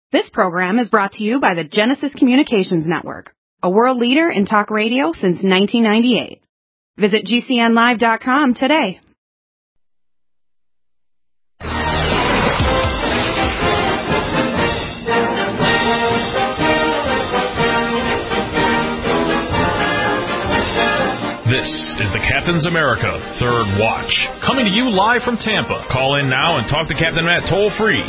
This program is brought to you by the Genesis Communications Network, a world leader in talk radio since 1998. Visit GCNlive.com today. This is the Captain's America Third Watch, coming to you live from Tampa. Call in now and talk to Captain Matt toll-free,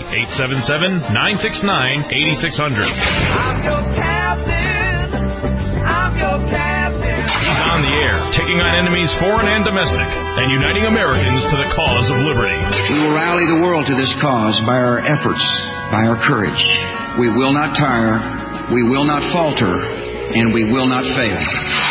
877-969-8600. I'm your captain. I'm your captain. He's on the air, taking on enemies foreign and domestic, and uniting Americans to the cause of liberty. We will rally the world to this cause by our efforts, by our courage. We will not tire, we will not falter, and we will not fail.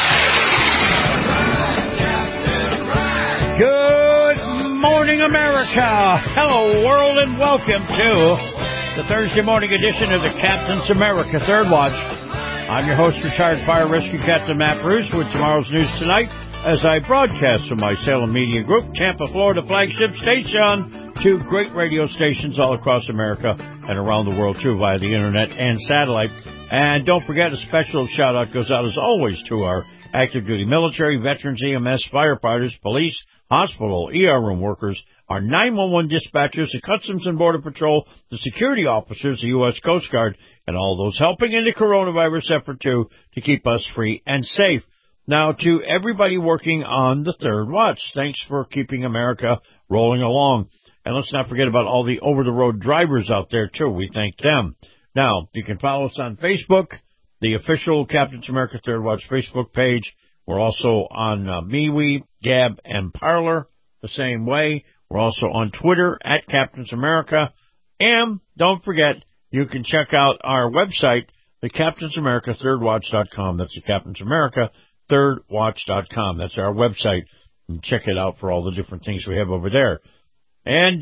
Good morning, America. Hello, world, and welcome to the Thursday morning edition of the Captain's America Third Watch. I'm your host, retired fire rescue Captain Matt Bruce, with tomorrow's news tonight as I broadcast from my Salem Media Group, Tampa, Florida flagship station, to great radio stations all across America and around the world, too, via the internet and satellite. And don't forget, a special shout-out goes out, as always, to our active duty military, veterans, EMS, firefighters, police, hospital, ER room workers, our 911 dispatchers, the Customs and Border Patrol, the security officers, the U.S. Coast Guard, and all those helping in the coronavirus effort, too, to keep us free and safe. Now, to everybody working on the Third Watch, thanks for keeping America rolling along. And let's not forget about all the over-the-road drivers out there, too. We thank them. Now, you can follow us on Facebook, the official Captain's America Third Watch Facebook page. We're also on MeWe, Gab, and Parler the same way. We're also on Twitter at Captain's America. And don't forget, you can check out our website, the Captain's America ThirdWatch.com. That's the Captain's America ThirdWatch.com. That's our website. And check it out for all the different things we have over there. And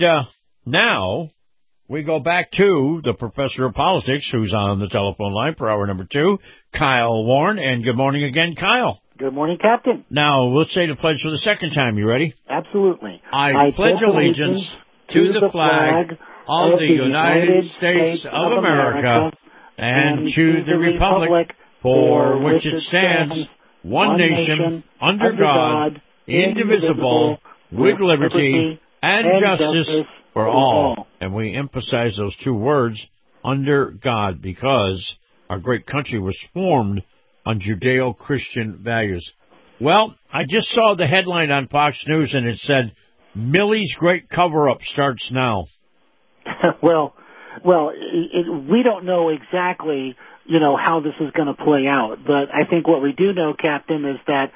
now we go back to the professor of politics, who's on the telephone line for hour number 2, Kyle Warren. And good morning again, Kyle. Good morning, Captain. Now, let's say the pledge for the second time. You ready? Absolutely. I pledge allegiance to the flag of the United States of America and to the republic for which it stands, one nation, under God, indivisible, with liberty and justice for all. And we emphasize those two words, under God, because our great country was formed on Judeo-Christian values. Well, I just saw the headline on Fox News, and it said, Milley's great cover-up starts now. Well, we don't know exactly, how this is going to play out. But I think what we do know, Captain, is that,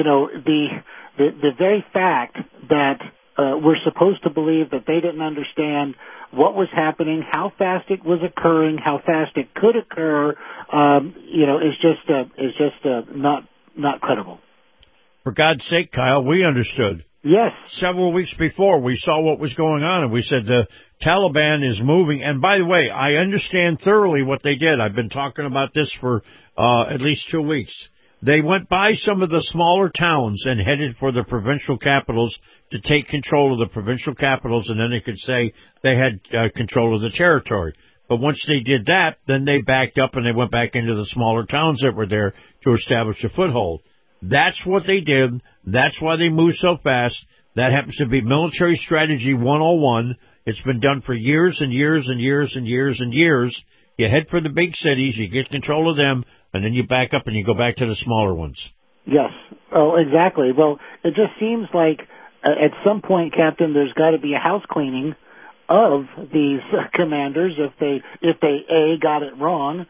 the very fact that we're supposed to believe that they didn't understand what was happening, how fast it was occurring, how fast it could occur, is just not credible. For God's sake, Kyle, we understood. Yes. Several weeks before, we saw what was going on, and we said the Taliban is moving. And by the way, I understand thoroughly what they did. I've been talking about this for at least 2 weeks. They went by some of the smaller towns and headed for the provincial capitals to take control of the provincial capitals, and then they could say they had control of the territory. But once they did that, then they backed up and they went back into the smaller towns that were there to establish a foothold. That's what they did. That's why they moved so fast. That happens to be military strategy 101. It's been done for years and years and years and years and years. You head for the big cities, you get control of them, and then you back up and you go back to the smaller ones. Yes. Oh, exactly. Well, it just seems like at some point, Captain, there's got to be a house cleaning of these commanders if they A, got it wrong,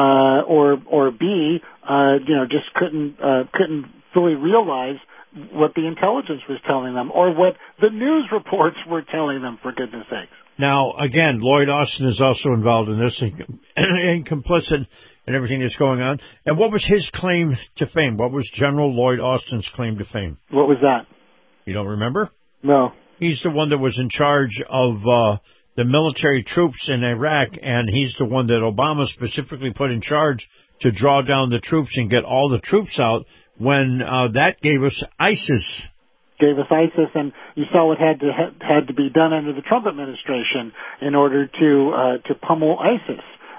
or B, just couldn't fully realize what the intelligence was telling them or what the news reports were telling them, for goodness sakes. Now, again, Lloyd Austin is also involved in this and complicit in everything that's going on. And what was his claim to fame? What was General Lloyd Austin's claim to fame? What was that? You don't remember? No. He's the one that was in charge of the military troops in Iraq, and he's the one that Obama specifically put in charge to draw down the troops and get all the troops out when that gave us ISIS. And you saw what had to be done under the Trump administration in order to pummel ISIS.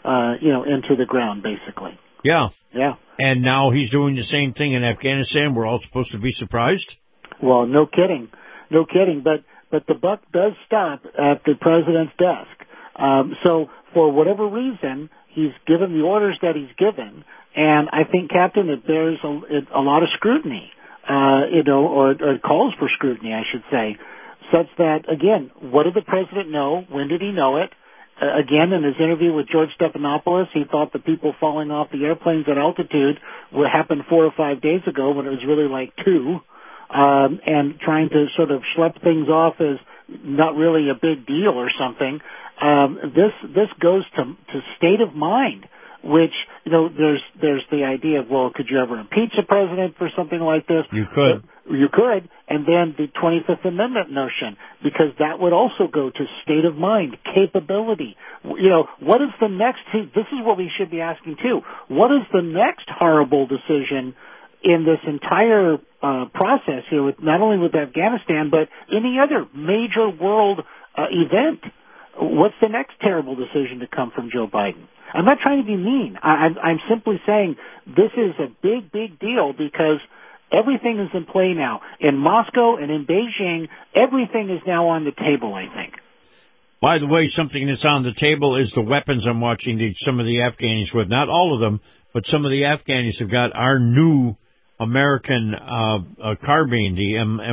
into the ground, basically. Yeah. Yeah. And now he's doing the same thing in Afghanistan. We're all supposed to be surprised? Well, no kidding. No kidding. But the buck does stop at the president's desk. So for whatever reason, he's given the orders that he's given. And I think, Captain, it bears a lot of scrutiny, or it calls for scrutiny, I should say, such that, again, what did the president know? When did he know it? Again, in his interview with George Stephanopoulos, he thought the people falling off the airplanes at altitude would happen 4 or 5 days ago when it was really like 2, and trying to sort of schlep things off as not really a big deal or something. This goes to state of mind, which, there's the idea of, well, could you ever impeach a president for something like this? You could. You could, and then the 25th Amendment notion, because that would also go to state of mind, capability. What is the next, this is what we should be asking too, what is the next horrible decision in this entire process here, with not only with Afghanistan, but any other major world event? What's the next terrible decision to come from Joe Biden? I'm not trying to be mean. I'm simply saying this is a big, big deal because everything is in play now. In Moscow and in Beijing, everything is now on the table, I think. By the way, something that's on the table is the weapons I'm watching some of the Afghanis with. Not all of them, but some of the Afghanis have got our new American carbine, the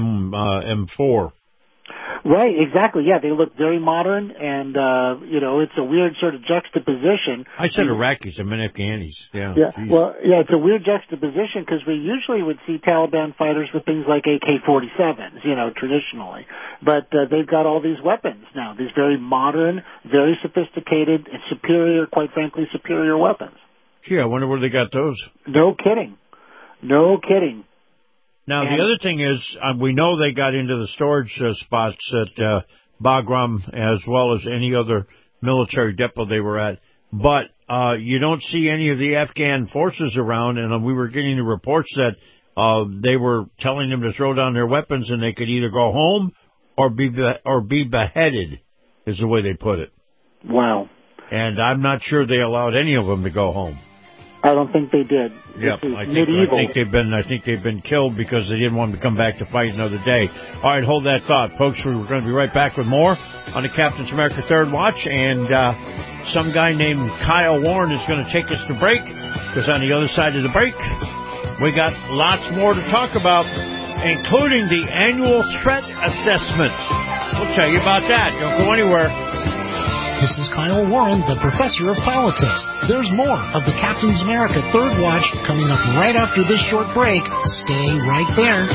M4. Right, exactly. Yeah, they look very modern, and it's a weird sort of juxtaposition. I said Iraqis, I meant Afghanis. Yeah. Well, it's a weird juxtaposition because we usually would see Taliban fighters with things like AK-47s, traditionally, but they've got all these weapons now. These very modern, very sophisticated, and superior, quite frankly, superior weapons. Gee, I wonder where they got those. No kidding. No kidding. Now, the other thing is, we know they got into the storage spots at Bagram as well as any other military depot they were at, but you don't see any of the Afghan forces around, and we were getting the reports that they were telling them to throw down their weapons and they could either go home or be beheaded, is the way they put it. Wow. And I'm not sure they allowed any of them to go home. I don't think they did. Yep, I think they've been killed because they didn't want them to come back to fight another day. All right, hold that thought, folks. We're going to be right back with more on the Captain's America Third Watch, and some guy named Kyle Warren is going to take us to break, because on the other side of the break, we got lots more to talk about, including the annual threat assessment. We'll tell you about that. Don't go anywhere. This is Kyle Warren, the professor of politics. There's more of the Captain's America Third Watch coming up right after this short break. Stay right there.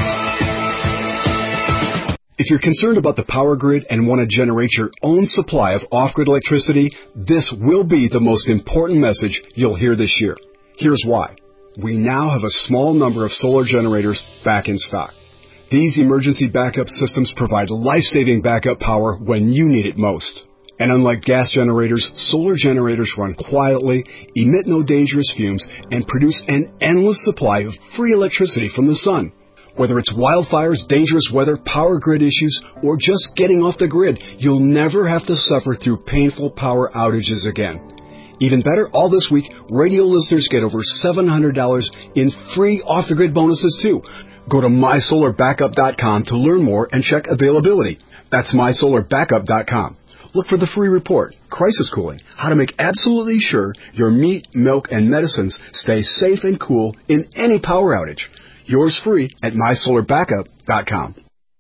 If you're concerned about the power grid and want to generate your own supply of off-grid electricity, this will be the most important message you'll hear this year. Here's why. We now have a small number of solar generators back in stock. These emergency backup systems provide life-saving backup power when you need it most. And unlike gas generators, solar generators run quietly, emit no dangerous fumes, and produce an endless supply of free electricity from the sun. Whether it's wildfires, dangerous weather, power grid issues, or just getting off the grid, you'll never have to suffer through painful power outages again. Even better, all this week, radio listeners get over $700 in free off-the-grid bonuses too. Go to mysolarbackup.com to learn more and check availability. That's mysolarbackup.com. Look for the free report, Crisis Cooling, how to make absolutely sure your meat, milk, and medicines stay safe and cool in any power outage. Yours free at mysolarbackup.com.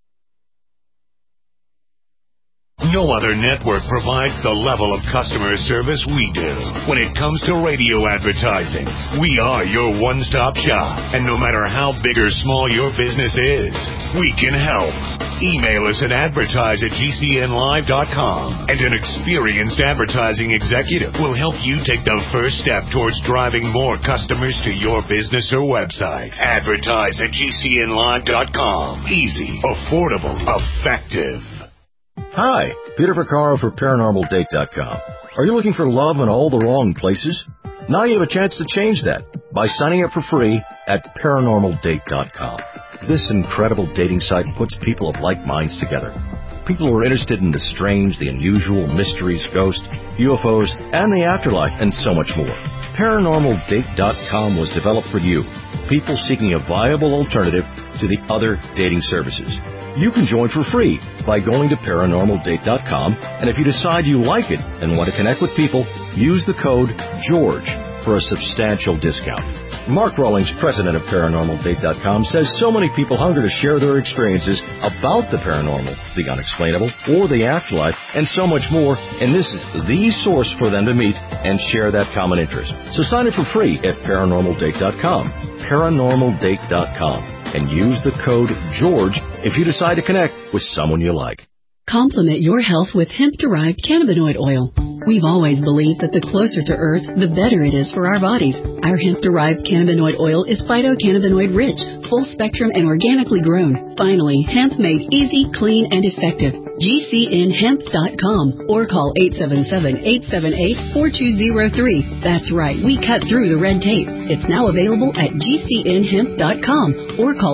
No other network provides the level of customer service we do. When it comes to radio advertising, we are your one-stop shop. And no matter how big or small your business is, we can help. Email us at advertise@gcnlive.com, and an experienced advertising executive will help you take the first step towards driving more customers to your business or website. Advertise@gcnlive.com. Easy, affordable, effective. Hi, Peter Vaccaro for ParanormalDate.com. Are you looking for love in all the wrong places? Now you have a chance to change that by signing up for free at ParanormalDate.com. This incredible dating site puts people of like minds together. People who are interested in the strange, the unusual, mysteries, ghosts, UFOs, and the afterlife, and so much more. ParanormalDate.com was developed for you, people seeking a viable alternative to the other dating services. You can join for free by going to ParanormalDate.com, and if you decide you like it and want to connect with people, use the code GEORGE for a substantial discount. Mark Rawlings, president of ParanormalDate.com, says so many people hunger to share their experiences about the paranormal, the unexplainable, or the afterlife, and so much more, and this is the source for them to meet and share that common interest. So sign up for free at ParanormalDate.com, ParanormalDate.com, and use the code GEORGE if you decide to connect with someone you like. Complement your health with hemp-derived cannabinoid oil. We've always believed that the closer to Earth, the better it is for our bodies. Our hemp-derived cannabinoid oil is phytocannabinoid-rich, full-spectrum, and organically grown. Finally, hemp made easy, clean, and effective. GCNhemp.com or call 877-878-4203. That's right, we cut through the red tape. It's now available at GCNhemp.com or call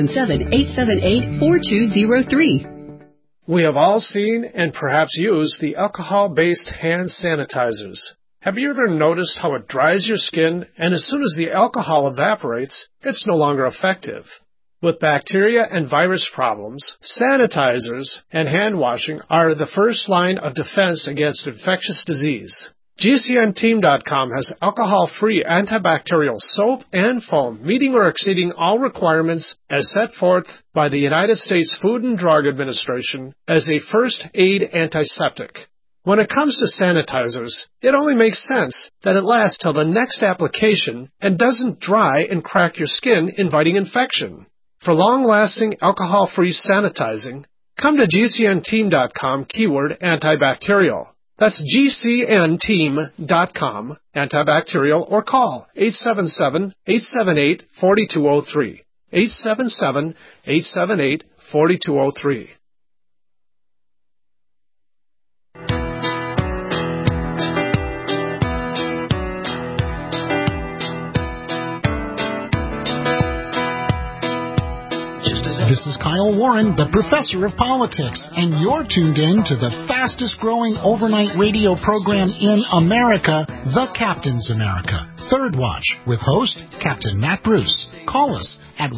877-878-4203. We have all seen and perhaps used the alcohol-based hand sanitizers. Have you ever noticed how it dries your skin, and as soon as the alcohol evaporates, it's no longer effective? With bacteria and virus problems, sanitizers and hand washing are the first line of defense against infectious disease. GCNteam.com has alcohol-free antibacterial soap and foam, meeting or exceeding all requirements as set forth by the United States Food and Drug Administration as a first aid antiseptic. When it comes to sanitizers, it only makes sense that it lasts till the next application and doesn't dry and crack your skin, inviting infection. For long-lasting alcohol-free sanitizing, come to GCNteam.com keyword antibacterial. That's GCNteam.com, antibacterial, or call 877-878-4203. 877-878-4203. This is Kyle Warren, the professor of politics, and you're tuned in to the fastest-growing overnight radio program in America, The Captain's America. Third Watch, with host Captain Matt Bruce. Call us at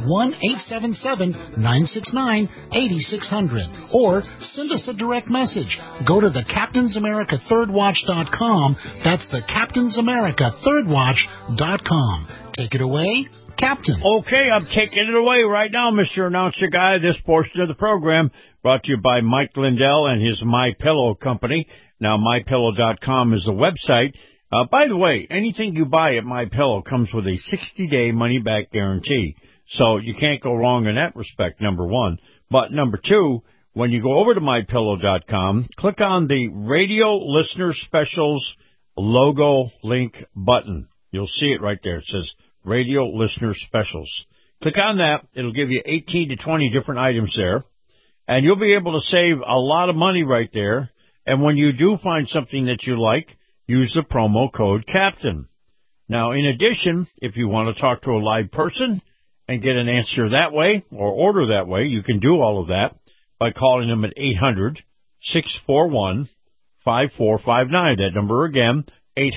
1-877-969-8600 or send us a direct message. Go to the CaptainsAmericaThirdWatch.com. That's the CaptainsAmericaThirdWatch.com. Take it away, Captain. Okay, I'm taking it away right now, Mr. Announcer Guy. This portion of the program brought to you by Mike Lindell and his MyPillow company. Now, MyPillow.com is the website. By the way, anything you buy at MyPillow comes with a 60-day money-back guarantee. So you can't go wrong in that respect, number one. But number two, when you go over to MyPillow.com, click on the Radio Listener Specials logo link button. You'll see it right there. It says Radio Listener Specials. Click on that. It'll give you 18 to 20 different items there. And you'll be able to save a lot of money right there. And when you do find something that you like, use the promo code CAPTAIN. Now, in addition, if you want to talk to a live person and get an answer that way or order that way, you can do all of that by calling them at 800-641-5459. That number again,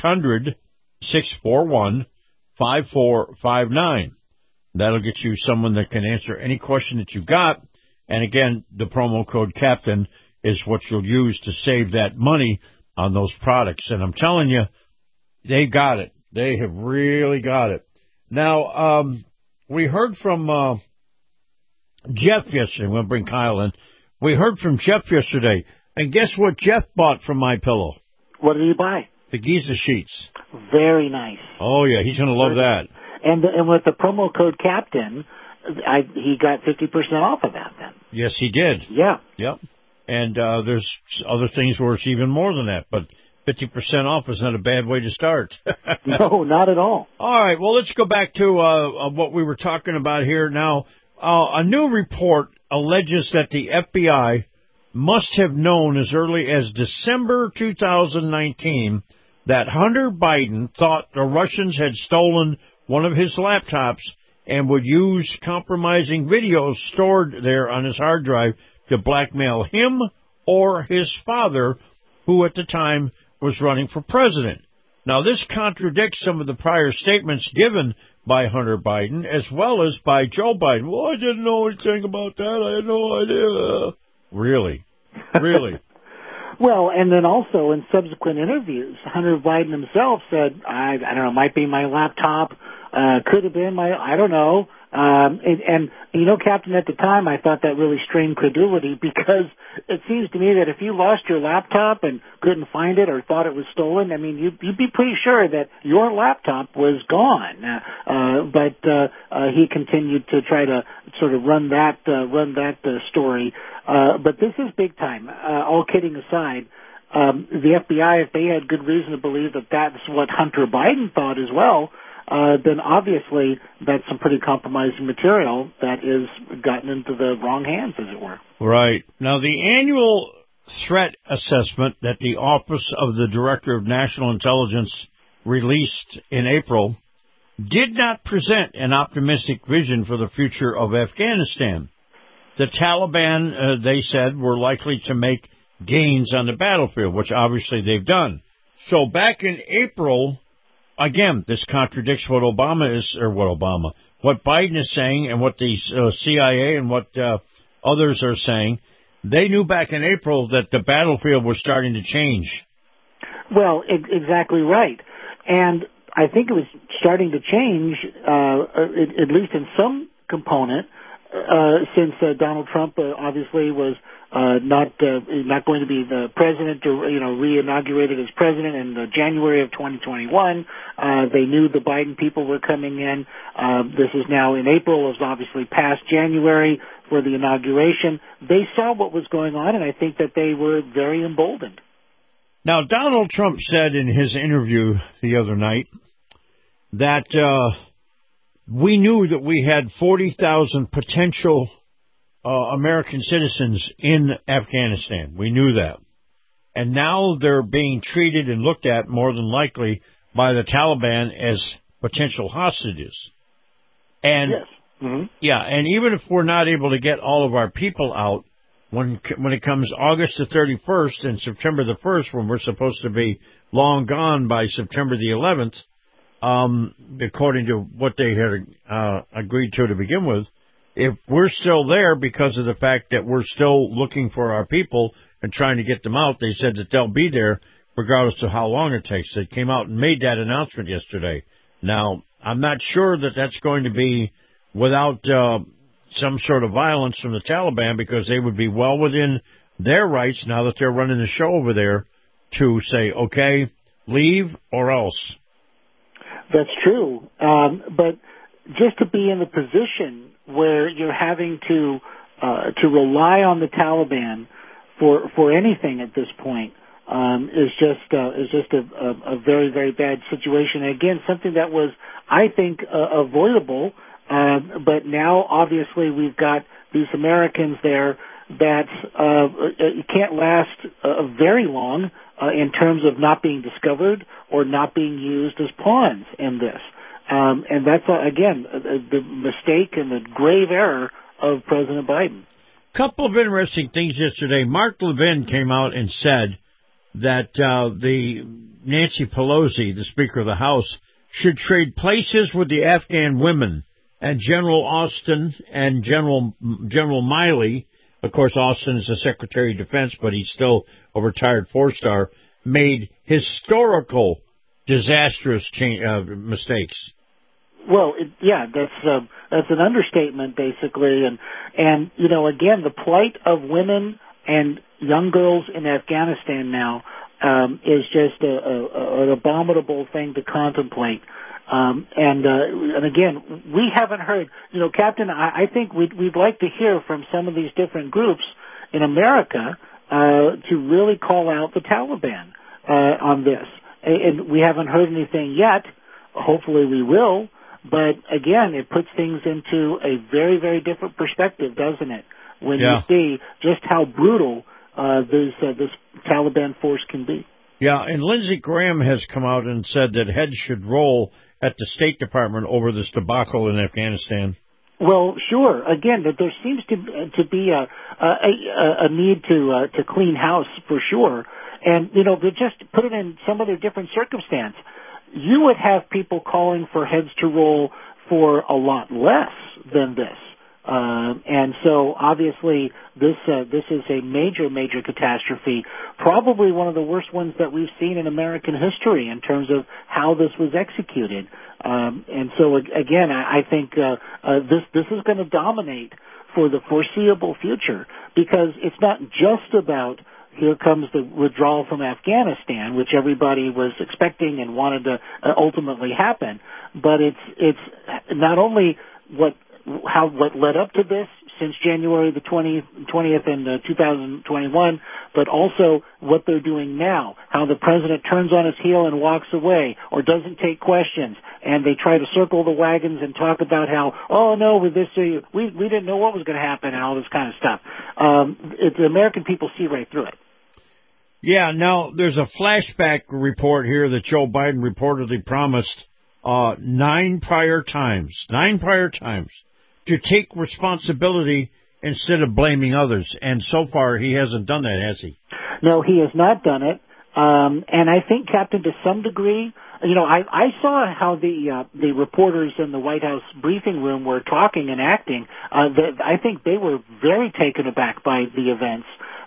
800-641-5459. That'll get you someone that can answer any question that you've got. And again, the promo code CAPTAIN is what you'll use to save that money on those products. And I'm telling you, they got it. They have really got it. Now, we heard from Jeff yesterday. We'll bring Kyle in. We heard from Jeff yesterday. And guess what Jeff bought from MyPillow? What did he buy? The Giza sheets. Very nice. Oh, yeah, he's going to love that. And with the promo code CAPTAIN, he got 50% off of that then. Yes, he did. Yeah. Yep. And there's other things where it's even more than that, but 50% off is not a bad way to start. No, not at all. All right, well, let's go back to what we were talking about here. Now, a new report alleges that the FBI must have known as early as December 2019 that Hunter Biden thought the Russians had stolen one of his laptops and would use compromising videos stored there on his hard drive to blackmail him or his father, who at the time was running for president. Now, this contradicts some of the prior statements given by Hunter Biden as well as by Joe Biden. Well, I didn't know anything about that. I had no idea. Really? Really? Well, and then also in subsequent interviews, Hunter Biden himself said, I don't know, might be my laptop, could have been I don't know. And you know, Captain, at the time I thought that really strained credulity, because it seems to me that if you lost your laptop and couldn't find it or thought it was stolen, I mean, you'd be pretty sure that your laptop was gone. But he continued to try to sort of run that story. But this is big time. All kidding aside, the FBI, if they had good reason to believe that that's what Hunter Biden thought as well, then obviously that's some pretty compromising material that is gotten into the wrong hands, as it were. Right. Now, the annual threat assessment that the Office of the Director of National Intelligence released in April did not present an optimistic vision for the future of Afghanistan. The Taliban, they said, were likely to make gains on the battlefield, which obviously they've done. So back in April, again, this contradicts what Biden is saying and what the CIA and what others are saying. They knew back in April that the battlefield was starting to change. Well, exactly right. And I think it was starting to change, at least in some component, since Donald Trump obviously was not going to be the president or re-inaugurated as president in January of 2021. They knew the Biden people were coming in. This is now in April. It was obviously past January for the inauguration. They saw what was going on, and I think that they were very emboldened. Now, Donald Trump said in his interview the other night that we knew that we had 40,000 potential American citizens in Afghanistan. We knew that. And now they're being treated and looked at more than likely by the Taliban as potential hostages. And yes. Mm-hmm. Yeah, and even if we're not able to get all of our people out, when it comes August the 31st and September the 1st, when we're supposed to be long gone by September the 11th, according to what they had agreed to begin with, if we're still there because of the fact that we're still looking for our people and trying to get them out, they said that they'll be there regardless of how long it takes. They came out and made that announcement yesterday. Now, I'm not sure that that's going to be without some sort of violence from the Taliban, because they would be well within their rights now that they're running the show over there to say, okay, leave or else. That's true. But just to be in the position where you're having to rely on the Taliban for anything at this point is just a very, very bad situation. And again, something that was, I think, avoidable. But now, obviously, we've got these Americans there that can't last very long in terms of not being discovered or not being used as pawns in this. And that's, again, the mistake and the grave error of President Biden. Couple of interesting things yesterday. Mark Levin came out and said that the Nancy Pelosi, the Speaker of the House, should trade places with the Afghan women. And General Austin and General Miley, of course, Austin is the Secretary of Defense, but he's still a retired four-star, made historical, disastrous mistakes. Well, that's an understatement, basically, and again, the plight of women and young girls in Afghanistan now is just an abominable thing to contemplate. And again, we haven't heard, Captain, I think we'd like to hear from some of these different groups in America to really call out the Taliban on this. And we haven't heard anything yet. Hopefully we will. But again, it puts things into a very, very different perspective, doesn't it? When you see just how brutal this Taliban force can be. Yeah, and Lindsey Graham has come out and said that heads should roll at the State Department over this debacle in Afghanistan. Well, sure. Again, that there seems to be a need to clean house for sure, and to just put it in some other different circumstance. You would have people calling for heads to roll for a lot less than this. And so obviously this is a major catastrophe, probably one of the worst ones that we've seen in American history in terms of how this was executed. And so again, I think this is going to dominate for the foreseeable future, because it's not just about here comes the withdrawal from Afghanistan, which everybody was expecting and wanted to ultimately happen, but it's not only what led up to this since January the 20th in 2021, but also what they're doing now, how the president turns on his heel and walks away or doesn't take questions, and they try to circle the wagons and talk about how, oh, no, with this, we didn't know what was going to happen and all this kind of stuff. The American people see right through it. Yeah, now there's a flashback report here that Joe Biden reportedly promised 9 prior times to take responsibility instead of blaming others. And so far, he hasn't done that, has he? No, he has not done it. And I think, Captain, to some degree, I saw how the reporters in the White House briefing room were talking and acting. I think they were very taken aback by the events.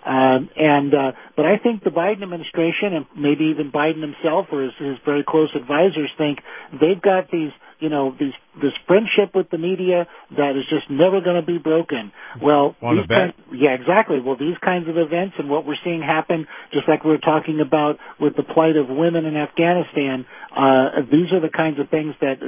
But I think the Biden administration and maybe even Biden himself or his very close advisors think they've got this friendship with the media that is just never going to be broken. Well, yeah, exactly. Well, these kinds of events and what we're seeing happen, just like we were talking about with the plight of women in Afghanistan, these are the kinds of things that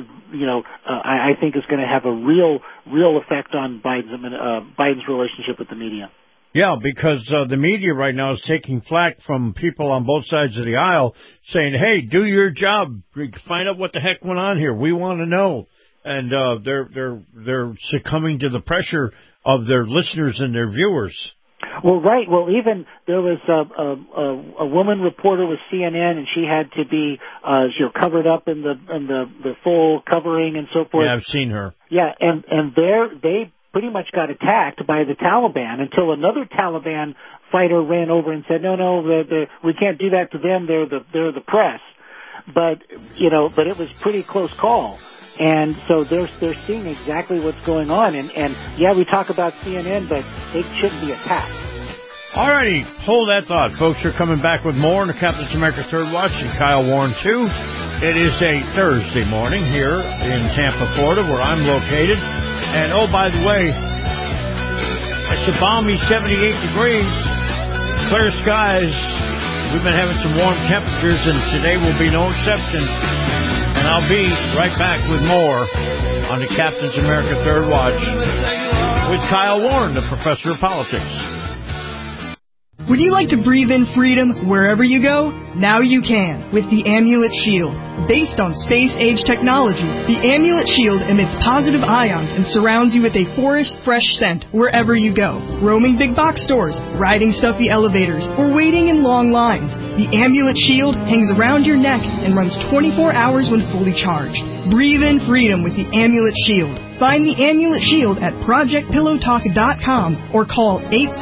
I think is going to have a real effect on Biden's relationship with the media. Yeah, because the media right now is taking flack from people on both sides of the aisle saying, hey, do your job. Find out what the heck went on here. We want to know. And they're succumbing to the pressure of their listeners and their viewers. Well, right. Well, even there was a woman reporter with CNN, and she had to be covered up in the full covering and so forth. Yeah, I've seen her. Yeah, and they pretty much got attacked by the Taliban until another Taliban fighter ran over and said, no, we can't do that to them. They're the press. But it was pretty close call. And so they're seeing exactly what's going on. And yeah, we talk about CNN, but they shouldn't be attacked. All righty, hold that thought. Folks are coming back with more on the Captain's America Third Watch and Kyle Warren, too. It is a Thursday morning here in Tampa, Florida, where I'm located. And, oh, by the way, it's a balmy 78 degrees, clear skies. We've been having some warm temperatures, and today will be no exception. And I'll be right back with more on the Captain's America Third Watch with Kyle Warren, the professor of politics. Would you like to breathe in freedom wherever you go? Now you can with the Amulet Shield. Based on space-age technology, the Amulet Shield emits positive ions and surrounds you with a forest-fresh scent wherever you go. Roaming big box stores, riding stuffy elevators, or waiting in long lines, the Amulet Shield hangs around your neck and runs 24 hours when fully charged. Breathe in freedom with the Amulet Shield. Find the Amulet Shield at ProjectPillowTalk.com or call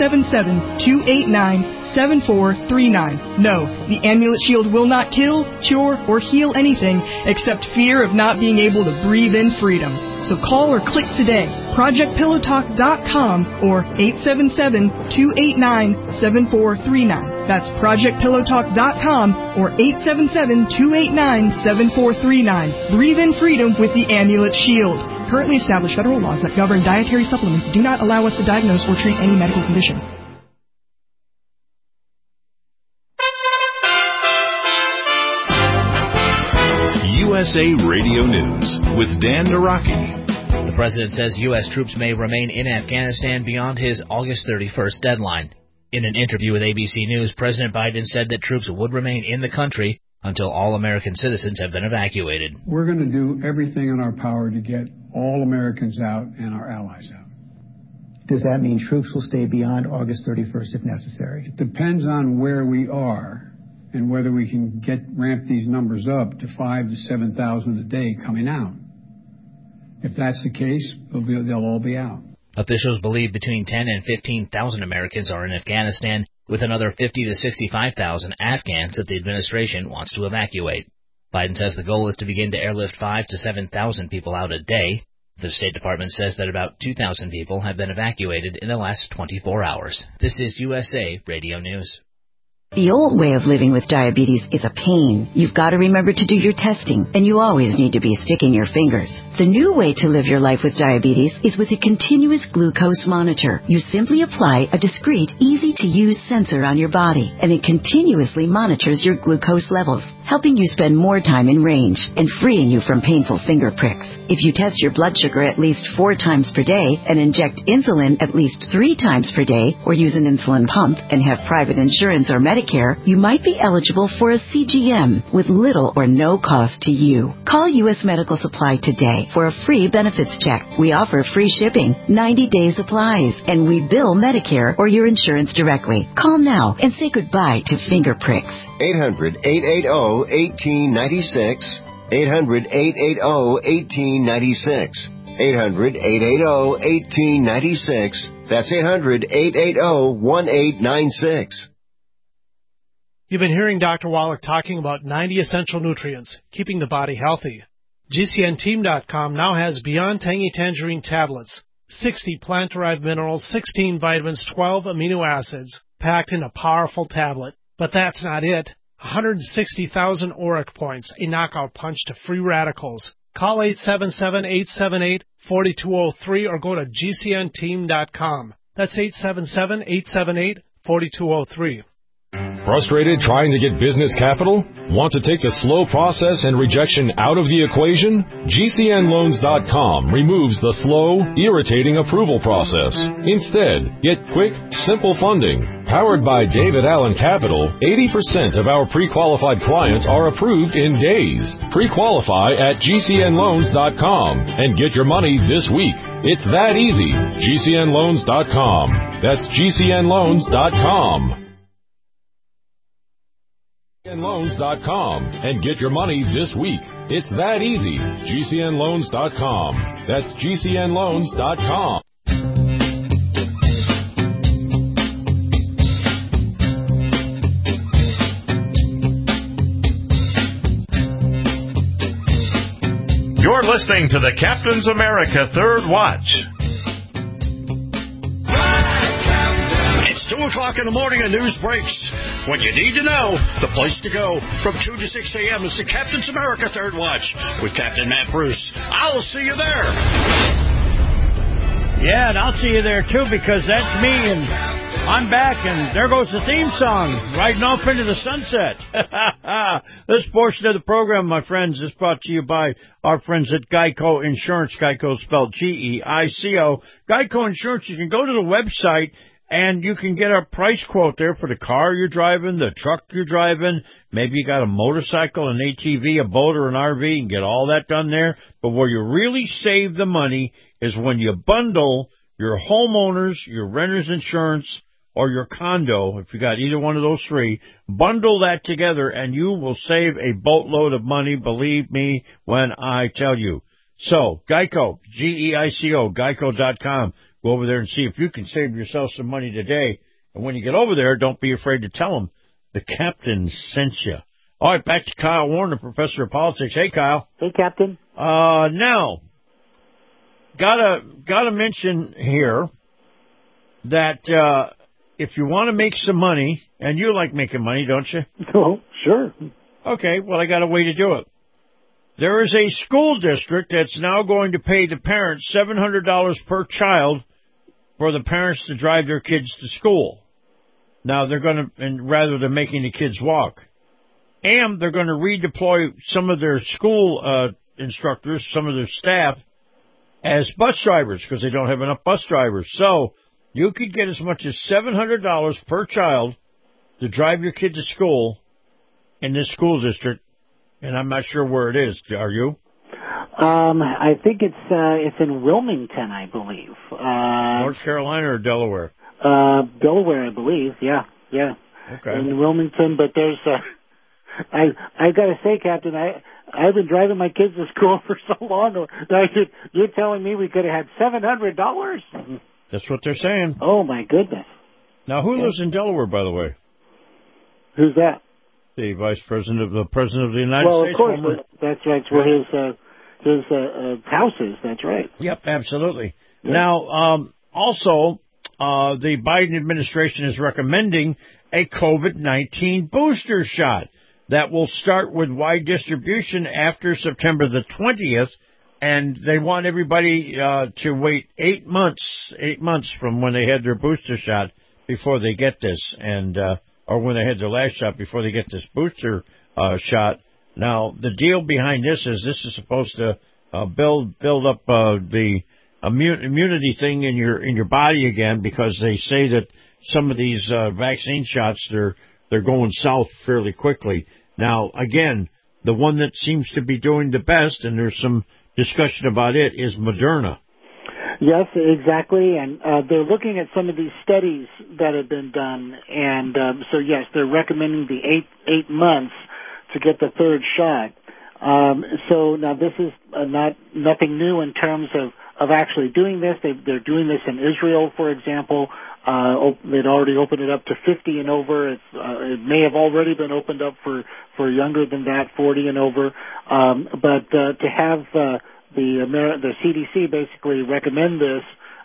877-289-7439. No, the Amulet Shield will not kill, cure, or heal anything except fear of not being able to breathe in freedom. So call or click today, ProjectPillowTalk.com or 877-289-7439. That's ProjectPillowTalk.com or 877-289-7439. Breathe in freedom with the Amulet Shield. Currently established federal laws that govern dietary supplements do not allow us to diagnose or treat any medical condition. USA Radio News with Dan Naraki. The president says U.S. troops may remain in Afghanistan beyond his August 31st deadline. In an interview with ABC News, President Biden said that troops would remain in the country until all American citizens have been evacuated. We're going to do everything in our power to get all Americans out and our allies out. Does that mean troops will stay beyond August 31st if necessary? It depends on where we are and whether we can ramp these numbers up to 5,000 to 7,000 a day coming out. If that's the case, they'll all be out. Officials believe between 10 and 15,000 Americans are in Afghanistan, with another 50 to 65,000 Afghans that the administration wants to evacuate. Biden says the goal is to begin to airlift 5,000 to 7,000 people out a day. The State Department says that about 2,000 people have been evacuated in the last 24 hours. This is USA Radio News. The old way of living with diabetes is a pain. You've got to remember to do your testing, and you always need to be sticking your fingers. The new way to live your life with diabetes is with a continuous glucose monitor. You simply apply a discreet, easy-to-use sensor on your body, and it continuously monitors your glucose levels, helping you spend more time in range and freeing you from painful finger pricks. If you test your blood sugar at least 4 times per day and inject insulin at least 3 times per day, or use an insulin pump and have private insurance or Medicare, you might be eligible for a CGM with little or no cost to you. Call U.S. Medical Supply today for a free benefits check. We offer free shipping, 90-day supplies, and we bill Medicare or your insurance directly. Call now and say goodbye to finger pricks. 800-880-1896. 800-880-1896. 800-880-1896. That's 800-880-1896. You've been hearing Dr. Wallach talking about 90 essential nutrients, keeping the body healthy. GCNteam.com now has Beyond Tangy Tangerine tablets, 60 plant-derived minerals, 16 vitamins, 12 amino acids, packed in a powerful tablet. But that's not it. 160,000 ORAC points, a knockout punch to free radicals. Call 877-878-4203 or go to GCNteam.com. That's 877-878-4203. Frustrated trying to get business capital? Want to take the slow process and rejection out of the equation? GCNloans.com removes the slow, irritating approval process. Instead, get quick, simple funding. Powered by David Allen Capital, 80% of our pre-qualified clients are approved in days. Pre-qualify at GCNloans.com and get your money this week. It's that easy. GCNloans.com. That's GCNloans.com. GCNloans.com and get your money this week. It's that easy. GCNloans.com. That's GCNloans.com. You're listening to the Captain's America Third Watch. It's 2 o'clock in the morning and news breaks. When you need to know, the place to go from 2 to 6 a.m. is the Captain's America Third Watch with Captain Matt Bruce. I'll see you there. Yeah, and I'll see you there, too, because that's me, and I'm back, and there goes the theme song, riding off into the sunset. This portion of the program, my friends, is brought to you by our friends at Geico Insurance. Geico spelled G-E-I-C-O. Geico Insurance, you can go to the website, and you can get a price quote there for the car you're driving, the truck you're driving. Maybe you got a motorcycle, an ATV, a boat, or an RV, and get all that done there. But where you really save the money is when you bundle your homeowners, your renter's insurance, or your condo, if you got either one of those three, bundle that together, and you will save a boatload of money, believe me when I tell you. So, Geico, G-E-I-C-O, Geico.com. Go over there and see if you can save yourself some money today. And when you get over there, don't be afraid to tell them the captain sent you. All right, back to Kyle Warren, the professor of politics. Hey, Kyle. Hey, Captain. Now, gotta mention here that if you want to make some money, and you like making money, don't you? Oh, sure. Okay, well, I got a way to do it. There is a school district that's now going to pay the parents $700 per child for the parents to drive their kids to school. Now, they're going to, and rather than making the kids walk. And they're going to redeploy some of their school instructors, some of their staff, as bus drivers because they don't have enough bus drivers. So you could get as much as $700 per child to drive your kid to school in this school district. And I'm not sure where it is. Are you? I think it's in Wilmington, I believe. North Carolina or Delaware? Delaware, I believe. Yeah. Okay. In Wilmington, but there's I got to say, Captain, I've been driving my kids to school for so long. Now you're telling me we could have had $700? That's what they're saying. Oh, my goodness. Now, who lives in Delaware, by the way? Who's that? The President of the United States. Well, of course, that's right. It's where his house is. That's right. Yep, absolutely. Yep. Now, also, the Biden administration is recommending a COVID-19 booster shot that will start with wide distribution after September the 20th, and they want everybody to wait 8 months from when they had their booster shot before they get this, and or when they had their last shot before they get this booster shot. Now, the deal behind this is supposed to build up the immunity thing in your body again, because they say that some of these vaccine shots they're going south fairly quickly. Now, again, the one that seems to be doing the best, and there's some discussion about it, is Moderna. Yes, exactly, and they're looking at some of these studies that have been done, and so yes, they're recommending the eight months to get the third shot. So now this is nothing new in terms of actually doing this. They're doing this in Israel, for example. They'd already opened it up to 50 and over. It may have already been opened up for younger than that, 40 and over. But to have the CDC basically recommend this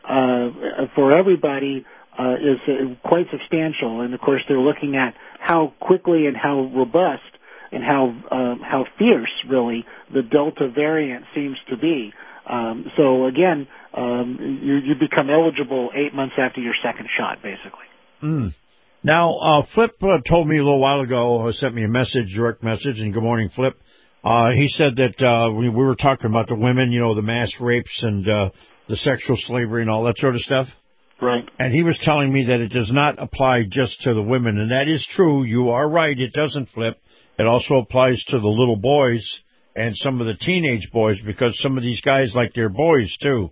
for everybody is quite substantial. And of course, they're looking at how quickly and how robust and how fierce, really, the Delta variant seems to be. So again, you become eligible 8 months after your second shot, basically. Now, Flip told me a little while ago, sent me a direct message, and good morning, Flip. He said that we were talking about the women, the mass rapes and the sexual slavery and all that sort of stuff. Right. And he was telling me that it does not apply just to the women, and that is true. You are right. It doesn't, Flip. It also applies to the little boys and some of the teenage boys, because some of these guys like their boys, too.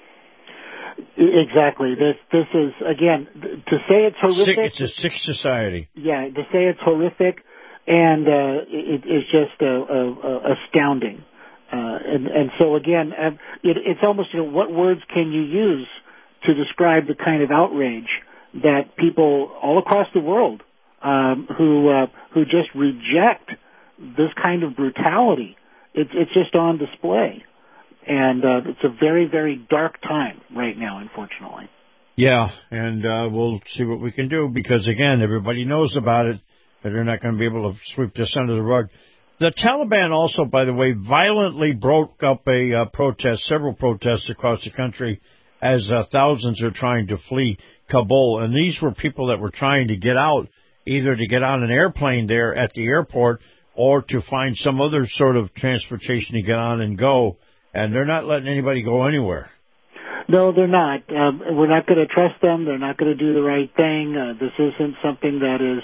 Exactly. This is, again, to say it's horrific. It's a sick society. Yeah, to say it's horrific, and it's just astounding. And so, again, it's almost, what words can you use to describe the kind of outrage that people all across the world who just reject this kind of brutality. It's just on display. And it's a very, very dark time right now, unfortunately. Yeah, and we'll see what we can do, because, again, everybody knows about it, but they're not going to be able to sweep this under the rug. The Taliban also, by the way, violently broke up several protests across the country, as thousands are trying to flee Kabul. And these were people that were trying to get out, either to get on an airplane there at the airport or to find some other sort of transportation to get on and go. And they're not letting anybody go anywhere. No, they're not. We're not going to trust them. They're not going to do the right thing. This isn't something that is,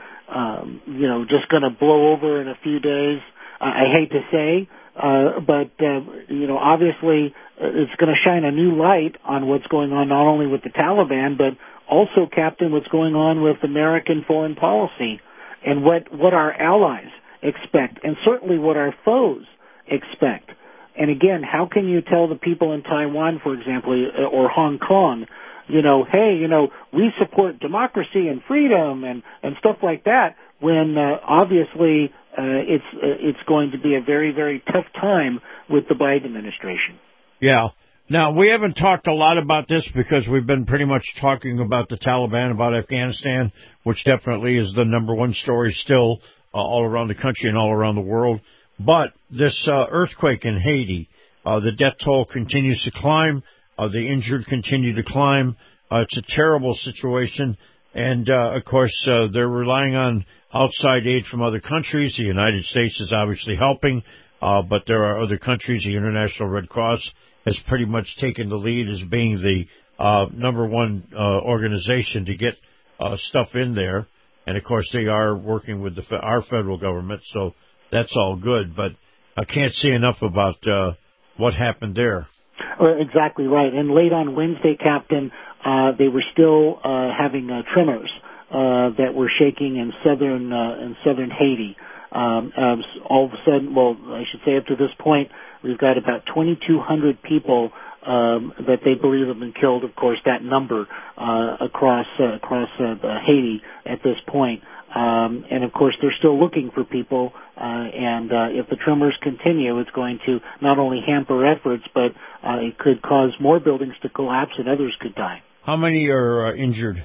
just going to blow over in a few days. I hate to say, but obviously it's going to shine a new light on what's going on, not only with the Taliban, but also, Captain, what's going on with American foreign policy and what our allies expect, and certainly what our foes expect. And again, how can you tell the people in Taiwan, for example, or Hong Kong, hey, we support democracy and freedom and stuff like that, when obviously it's going to be a very, very tough time with the Biden administration. Yeah. Now, we haven't talked a lot about this because we've been pretty much talking about the Taliban, about Afghanistan, which definitely is the number one story still all around the country and all around the world. But this earthquake in Haiti, the death toll continues to climb. The injured continue to climb. It's a terrible situation. And, of course, they're relying on outside aid from other countries. The United States is obviously helping, but there are other countries. The International Red Cross has pretty much taken the lead as being the number one organization to get stuff in there. And, of course, they are working with our federal government, so that's all good. But I can't say enough about what happened there. Exactly right. And late on Wednesday, Captain, they were still having tremors that were shaking in southern Haiti. all of a sudden, well, I should say up to this point, we've got about 2,200 people that they believe have been killed. Of course, that number across Haiti at this point. And of course, they're still looking for people. And if the tremors continue, it's going to not only hamper efforts, but it could cause more buildings to collapse and others could die. How many are injured?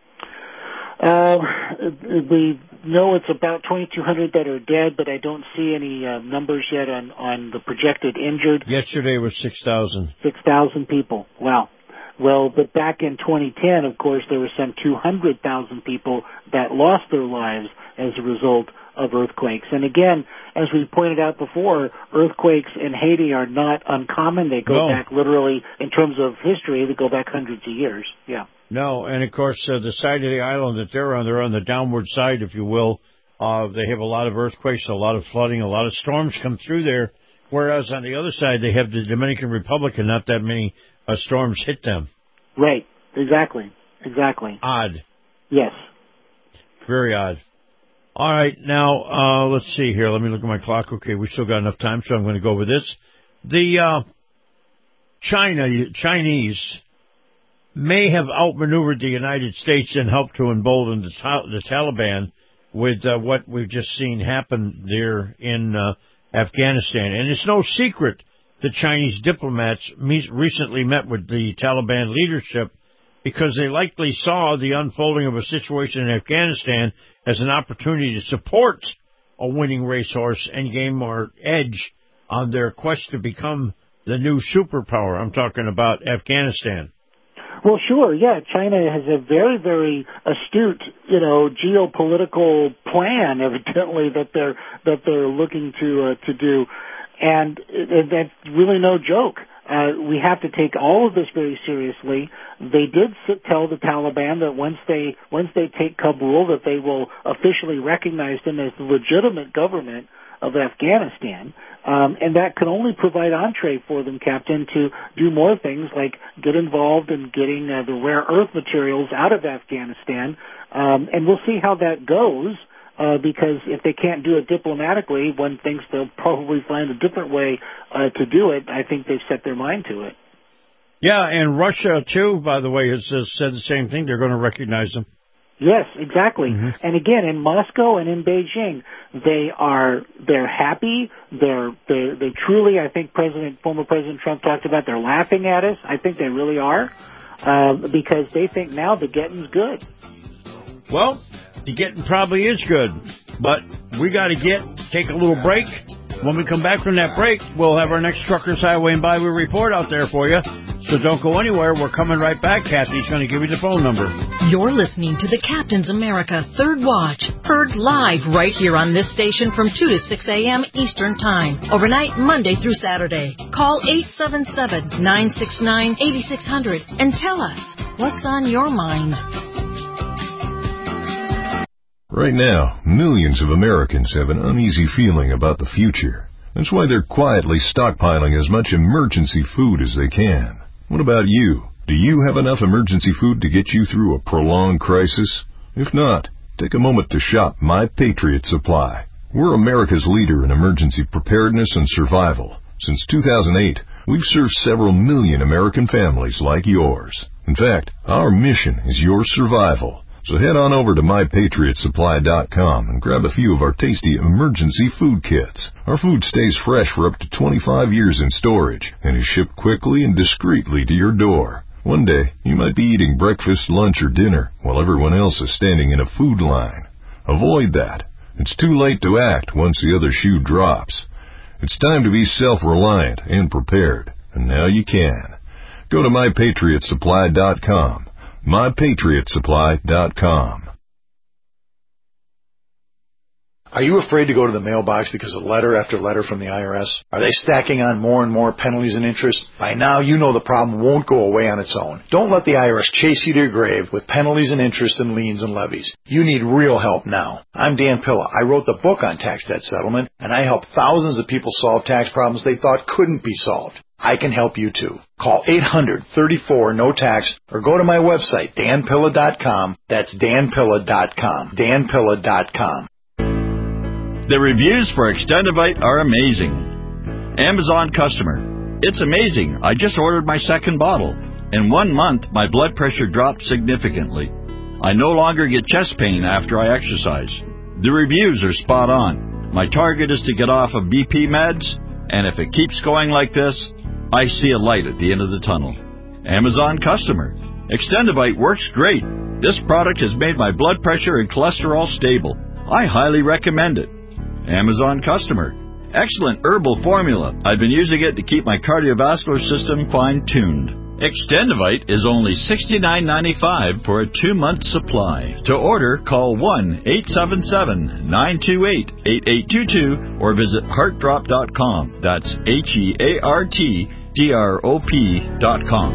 We know it's about 2,200 that are dead, but I don't see any numbers yet on the projected injured. Yesterday was 6,000. 6,000 people. Wow. Well, but back in 2010, of course, there were some 200,000 people that lost their lives as a result of earthquakes. And again, as we pointed out before, earthquakes in Haiti are not uncommon. They go back literally, in terms of history, they go back hundreds of years. Yeah. No, and of course, the side of the island that they're on the downward side, if you will. They have a lot of earthquakes, a lot of flooding, a lot of storms come through there, whereas on the other side, they have the Dominican Republic and not that many storms hit them. Right, exactly. Odd. Yes. Very odd. All right, now, let's see here. Let me look at my clock. Okay, we still got enough time, so I'm going to go with this. The Chinese may have outmaneuvered the United States and helped to embolden the Taliban with what we've just seen happen there in Afghanistan. And it's no secret that Chinese diplomats recently met with the Taliban leadership because they likely saw the unfolding of a situation in Afghanistan as an opportunity to support a winning racehorse and gain more edge on their quest to become the new superpower. I'm talking about Afghanistan. Well, sure, yeah. China has a very, very astute, geopolitical plan, evidently, that they're looking to do, and that's really no joke. We have to take all of this very seriously. They did tell the Taliban that once they take Kabul, that they will officially recognize them as the legitimate government of Afghanistan, and that could only provide entree for them, Captain, to do more things like get involved in getting the rare earth materials out of Afghanistan, and we'll see how that goes, because if they can't do it diplomatically, one thinks they'll probably find a different way to do it. I think they've set their mind to it. Yeah, and Russia, too, by the way, has said the same thing. They're going to recognize them. Yes, exactly. Mm-hmm. And again, in Moscow and in Beijing, they're happy. They truly, I think former President Trump talked about, they're laughing at us. I think they really are, because they think now the getting's good. Well, the getting probably is good, but we got to take a little break. When we come back from that break, we'll have our next Truckers Highway and Byway report out there for you. So don't go anywhere. We're coming right back. Kathy's going to give you the phone number. You're listening to the Captain's America Third Watch, heard live right here on this station from 2 to 6 a.m. Eastern Time, overnight Monday through Saturday. Call 877-969-8600 and tell us what's on your mind. Right now, millions of Americans have an uneasy feeling about the future. That's why they're quietly stockpiling as much emergency food as they can. What about you? Do you have enough emergency food to get you through a prolonged crisis? If not, take a moment to shop My Patriot Supply. We're America's leader in emergency preparedness and survival. Since 2008, we've served several million American families like yours. In fact, our mission is your survival. So head on over to MyPatriotSupply.com and grab a few of our tasty emergency food kits. Our food stays fresh for up to 25 years in storage and is shipped quickly and discreetly to your door. One day, you might be eating breakfast, lunch, or dinner while everyone else is standing in a food line. Avoid that. It's too late to act once the other shoe drops. It's time to be self-reliant and prepared, and now you can. Go to MyPatriotSupply.com. MyPatriotSupply.com. Are you afraid to go to the mailbox because of letter after letter from the IRS? Are they stacking on more and more penalties and interest? By now, you know the problem won't go away on its own. Don't let the IRS chase you to your grave with penalties and interest and liens and levies. You need real help now. I'm Dan Pilla. I wrote the book on tax debt settlement, and I help thousands of people solve tax problems they thought couldn't be solved. I can help you too. Call 800-34-NO-TAX or go to my website, danpilla.com. That's danpilla.com. danpilla.com. The reviews for Extendivite are amazing. Amazon customer. It's amazing. I just ordered my second bottle. In 1 month, my blood pressure dropped significantly. I no longer get chest pain after I exercise. The reviews are spot on. My target is to get off of BP meds, and if it keeps going like this, I see a light at the end of the tunnel. Amazon customer. Extendivite works great. This product has made my blood pressure and cholesterol stable. I highly recommend it. Amazon customer. Excellent herbal formula. I've been using it to keep my cardiovascular system fine-tuned. Extendivite is only $69.95 for a 2-month supply. To order, call 1-877-928-8822 or visit heartdrop.com. That's HEARTDROP.com.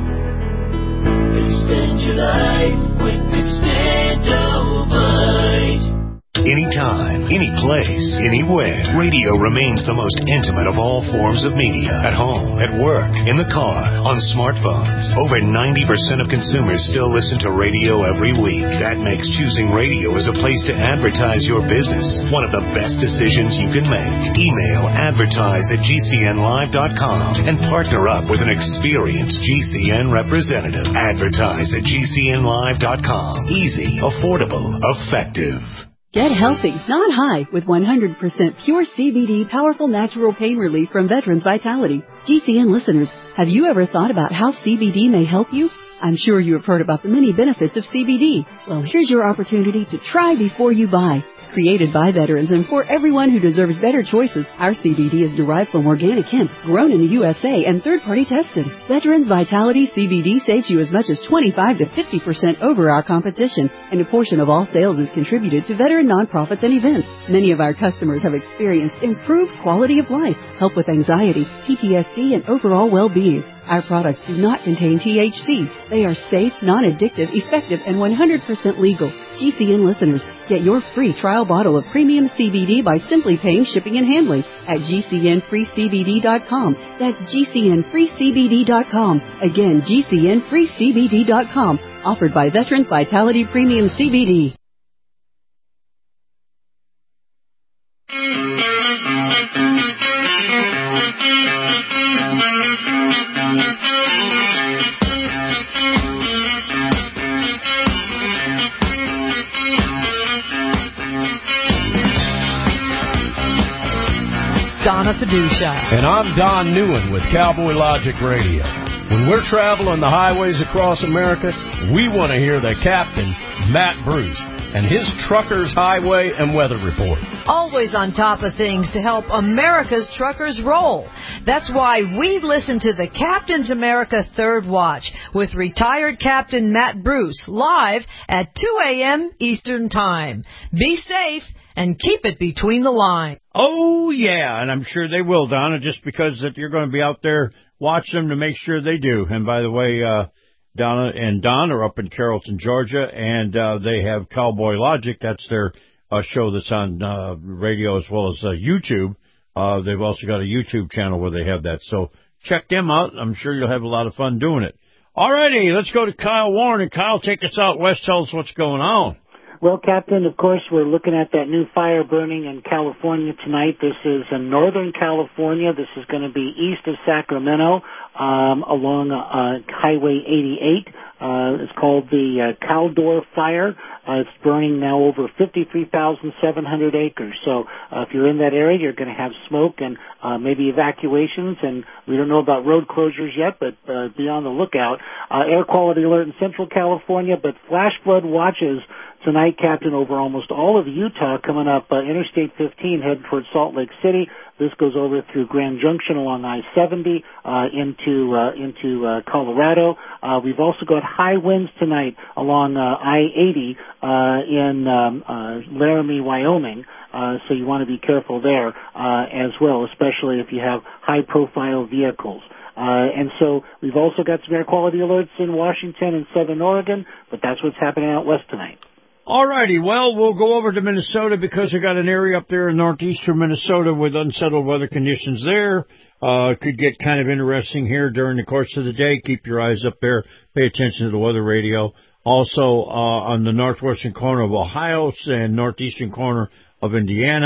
Extend your life with Extendivite. Anytime, any place, anywhere, radio remains the most intimate of all forms of media. At home, at work, in the car, on smartphones. Over 90% of consumers still listen to radio every week. That makes choosing radio as a place to advertise your business one of the best decisions you can make. Email advertise@gcnlive.com and partner up with an experienced GCN representative. Advertise at gcnlive.com. Easy, affordable, effective. Get healthy, not high, with 100% pure CBD powerful natural pain relief from Veterans Vitality. GCN listeners, have you ever thought about how CBD may help you? I'm sure you have heard about the many benefits of CBD. Well, here's your opportunity to try before you buy. Created by veterans and for everyone who deserves better choices, our CBD is derived from organic hemp, grown in the USA and third-party tested. Veterans Vitality CBD saves you as much as 25 to 50% over our competition, and a portion of all sales is contributed to veteran nonprofits and events. Many of our customers have experienced improved quality of life, help with anxiety, PTSD, and overall well-being. Our products do not contain THC. They are safe, non-addictive, effective, and 100% legal. GCN listeners, get your free trial bottle of premium CBD by simply paying shipping and handling at GCNFreeCBD.com. That's GCNFreeCBD.com. Again, GCNFreeCBD.com. Offered by Veterans Vitality Premium CBD. Donna Fiducia. And I'm Don Newen with Cowboy Logic Radio. When we're traveling the highways across America, we want to hear the captain, Matt Bruce, and his Truckers Highway and Weather Report. Always on top of things to help America's truckers roll. That's why we listen to the Captain's America Third Watch with retired Captain Matt Bruce live at 2 a.m. Eastern Time. Be safe and keep it between the lines. Oh, yeah, and I'm sure they will, Donna, just because that you're going to be out there watching them to make sure they do. And by the way, Donna and Don are up in Carrollton, Georgia, and they have Cowboy Logic. That's their show that's on radio as well as YouTube. They've also got a YouTube channel where they have that. So check them out. I'm sure you'll have a lot of fun doing it. All righty, let's go to Kyle Warren. And Kyle, take us out west. Tell us what's going on. Well, Captain, of course, we're looking at that new fire burning in California tonight. This is in Northern California. This is going to be east of Sacramento, along Highway 88. It's called the Caldor Fire. It's burning now over 53,700 acres. So if you're in that area, you're going to have smoke and maybe evacuations. And we don't know about road closures yet, but be on the lookout. Air quality alert in Central California, but flash flood watches tonight, Captain, over almost all of Utah, coming up Interstate 15 heading towards Salt Lake City. This goes over through Grand Junction along I-70 into Colorado. We've also got high winds tonight along I-80 in Laramie, Wyoming. So you want to be careful there as well, especially if you have high-profile vehicles. And so we've also got some air quality alerts in Washington and Southern Oregon, but that's what's happening out west tonight. All righty. Well, we'll go over to Minnesota because we got an area up there in northeastern Minnesota with unsettled weather conditions there. Could get kind of interesting here during the course of the day. Keep your eyes up there. Pay attention to the weather radio. Also, on the northwestern corner of Ohio and northeastern corner of Indiana.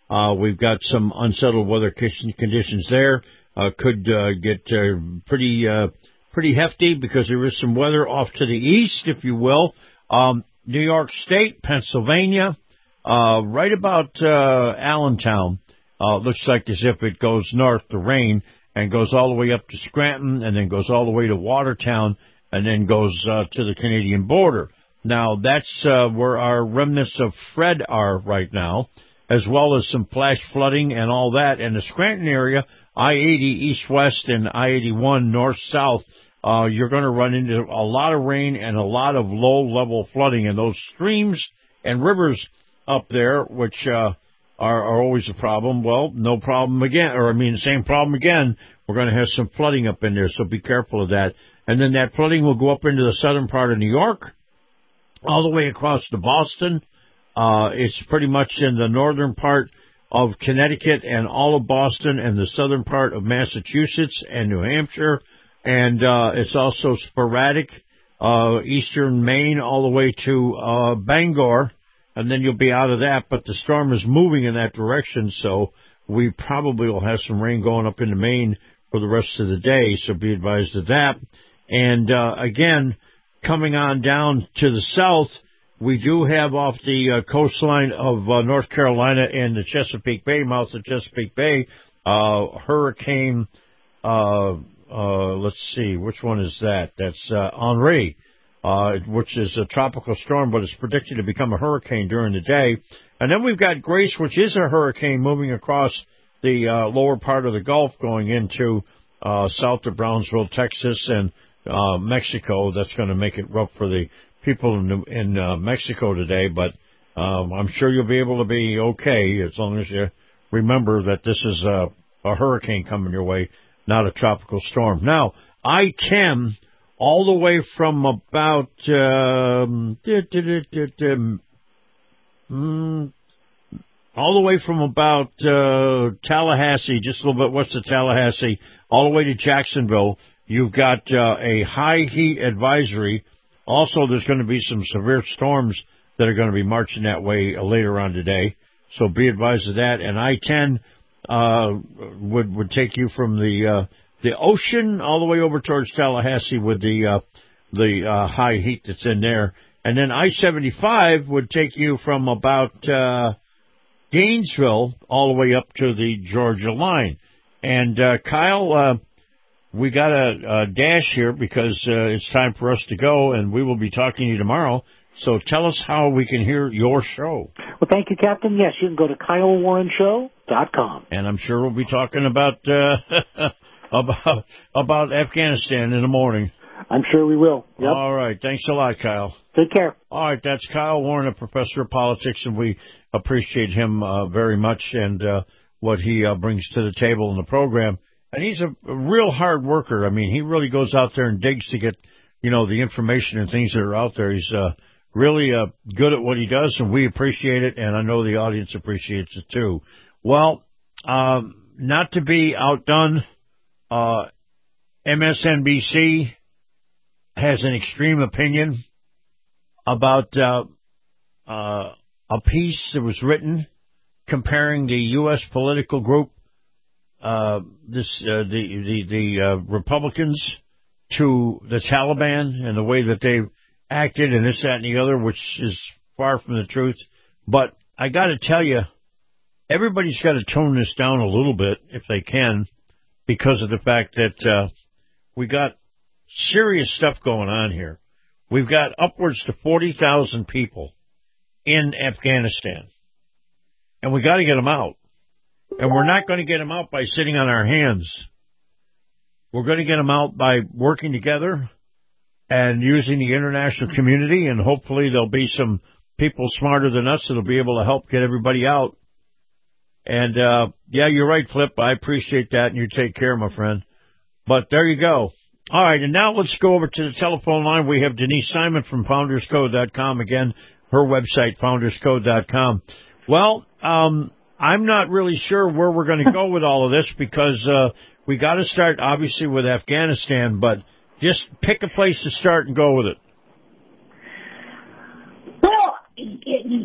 We've got some unsettled weather conditions there. Could get pretty hefty because there is some weather off to the east, if you will. New York State, Pennsylvania, right about Allentown. Looks like as if it goes north, the rain, and goes all the way up to Scranton, and then goes all the way to Watertown, and then goes to the Canadian border. Now, that's where our remnants of Fred are right now, as well as some flash flooding and all that. In the Scranton area, I-80 east-west and I-81 north-south, you're going to run into a lot of rain and a lot of low-level flooding. And those streams and rivers up there, which are always a problem, well, no problem again, the same problem again. We're going to have some flooding up in there, so be careful of that. And then that flooding will go up into the southern part of New York, all the way across to Boston. It's pretty much in the northern part of Connecticut and all of Boston and the southern part of Massachusetts and New Hampshire. And it's also sporadic, eastern Maine all the way to Bangor. And then you'll be out of that. But the storm is moving in that direction, so we probably will have some rain going up into Maine for the rest of the day. So be advised of that. And again, coming on down to the south, we do have off the coastline of North Carolina and the Chesapeake Bay, mouth of Chesapeake Bay, Hurricane, let's see, which one is that? That's Henri, which is a tropical storm, but it's predicted to become a hurricane during the day. And then we've got Grace, which is a hurricane moving across the lower part of the Gulf going into south of Brownsville, Texas, and Mexico. That's going to make it rough for the people in Mexico today, but I'm sure you'll be able to be okay as long as you remember that this is a hurricane coming your way, not a tropical storm. Now, I-10, all the way from about Tallahassee, just a little bit west of Tallahassee, all the way to Jacksonville, you've got a high heat advisory. Also, there's going to be some severe storms that are going to be marching that way later on today. So be advised of that. And I-10 would take you from the ocean all the way over towards Tallahassee with the high heat that's in there. And then I-75 would take you from about Gainesville all the way up to the Georgia line. And Kyle, we got a dash here because it's time for us to go, and we will be talking to you tomorrow. So tell us how we can hear your show. Well, thank you, Captain. Yes, you can go to KyleWarrenShow.com. And I'm sure we'll be talking about about Afghanistan in the morning. I'm sure we will. Yep. All right. Thanks a lot, Kyle. Take care. All right. That's Kyle Warren, a professor of politics, and we appreciate him very much and what he brings to the table in the program. And he's a real hard worker. I mean, he really goes out there and digs to get, the information and things that are out there. He's really good at what he does, and we appreciate it, and I know the audience appreciates it too. Well, not to be outdone, MSNBC has an extreme opinion about a piece that was written comparing the U.S. political group, the Republicans, to the Taliban and the way that they've acted and this, that, and the other, which is far from the truth. But I got to tell you, everybody's got to tone this down a little bit if they can, because of the fact that we got serious stuff going on here. We've got upwards to 40,000 people in Afghanistan, and we got to get them out. And we're not going to get them out by sitting on our hands. We're going to get them out by working together and using the international community, and hopefully there'll be some people smarter than us that'll be able to help get everybody out. And, yeah, you're right, Flip. I appreciate that, and you take care, my friend. But there you go. All right, and now let's go over to the telephone line. We have Denise Simon from FoundersCode.com. Again, her website, FoundersCode.com. Well, I'm not really sure where we're going to go with all of this because we got to start, obviously, with Afghanistan, but just pick a place to start and go with it. Well,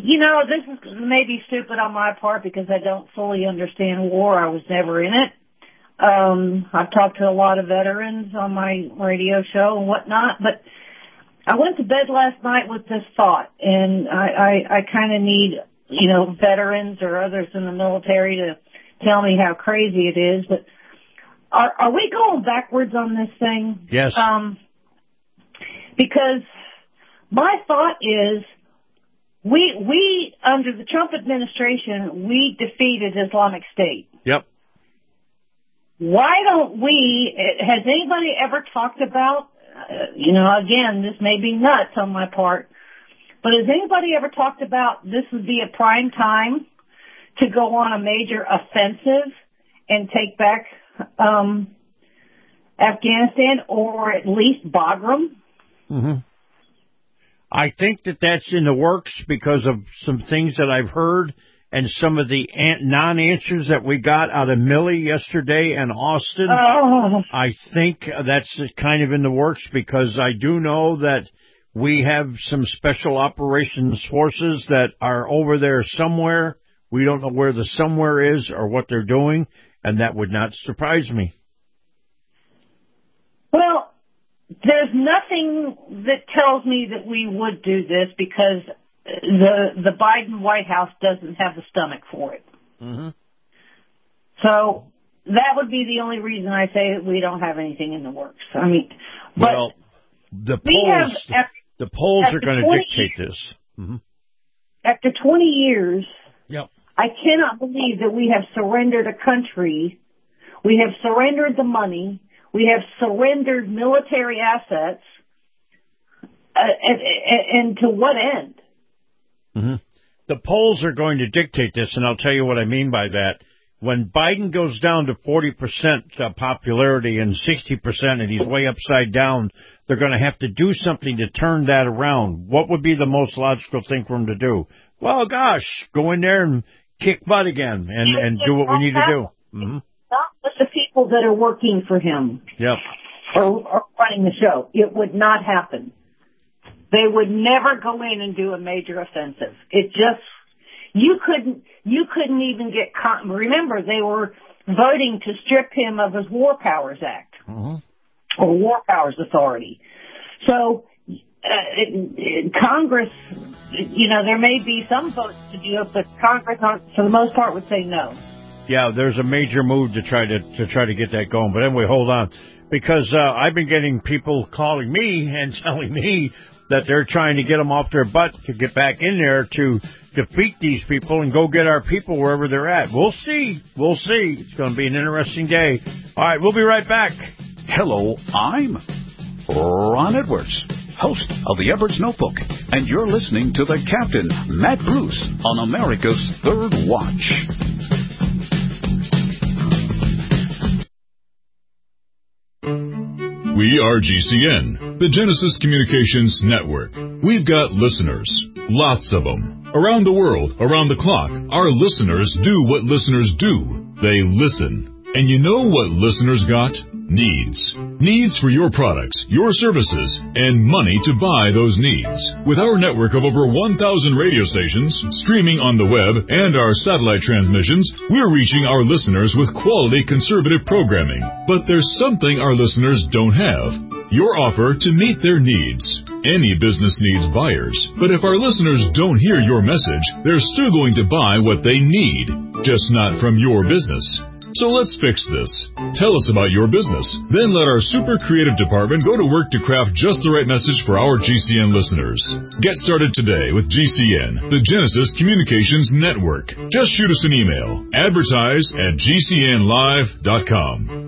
this is maybe stupid on my part because I don't fully understand war. I was never in it. I've talked to a lot of veterans on my radio show and whatnot, but I went to bed last night with this thought, and I kind of need, veterans or others in the military to tell me how crazy it is, but are we going backwards on this thing? Yes. Because my thought is we under the Trump administration, we defeated Islamic State. Yep. Why don't has anybody ever talked about, again, this may be nuts on my part, but has anybody ever talked about this would be a prime time to go on a major offensive and take back Afghanistan or at least Bagram? Mm-hmm. I think that's in the works because of some things that I've heard and some of the non-answers that we got out of Milley yesterday and Austin. Oh. I think that's kind of in the works because I do know that we have some special operations forces that are over there somewhere. We don't know where the somewhere is or what they're doing, and that would not surprise me. Well, there's nothing that tells me that we would do this because the Biden White House doesn't have the stomach for it. Mm-hmm. So that would be the only reason I say that we don't have anything in the works. I mean, well, the polls are going to dictate this. Mm-hmm. After 20 years, yep. I cannot believe that we have surrendered a country. We have surrendered the money. We have surrendered military assets. And to what end? Mm-hmm. The polls are going to dictate this, and I'll tell you what I mean by that. When Biden goes down to 40% popularity and 60% and he's way upside down, they're going to have to do something to turn that around. What would be the most logical thing for him to do? Well, gosh, go in there and kick butt again and do what we need to do. Mm-hmm. Not with the people that are working for him. Yep. Or running the show. It would not happen. They would never go in and do a major offensive. It just, you couldn't even get, remember, they were voting to strip him of his War Powers Act. Mm-hmm. Or War Powers Authority. So, Congress, there may be some votes to do it, but Congress, for the most part, would say no. Yeah, there's a major move to try to get that going. But anyway, hold on. Because I've been getting people calling me and telling me that they're trying to get them off their butt to get back in there to defeat these people and go get our people wherever they're at. We'll see. It's going to be an interesting day. All right, we'll be right back. Hello, I'm Ron Edwards, host of the Edwards Notebook, and you're listening to the Captain, Matt Bruce, on America's Third Watch. We are GCN, the Genesis Communications Network. We've got listeners, lots of them. Around the world, around the clock, our listeners do what listeners do. They listen. And you know what listeners got? Needs. Needs for your products, your services, and money to buy those needs. With our network of over 1,000 radio stations, streaming on the web, and our satellite transmissions, we're reaching our listeners with quality conservative programming. But there's something our listeners don't have. Your offer to meet their needs. Any business needs buyers, but if our listeners don't hear your message, they're still going to buy what they need, just not from your business. So let's fix this. Tell us about your business. Then let our super creative department go to work to craft just the right message for our GCN listeners. Get started today with GCN, the Genesis Communications Network. Just shoot us an email. Advertise@GCNlive.com.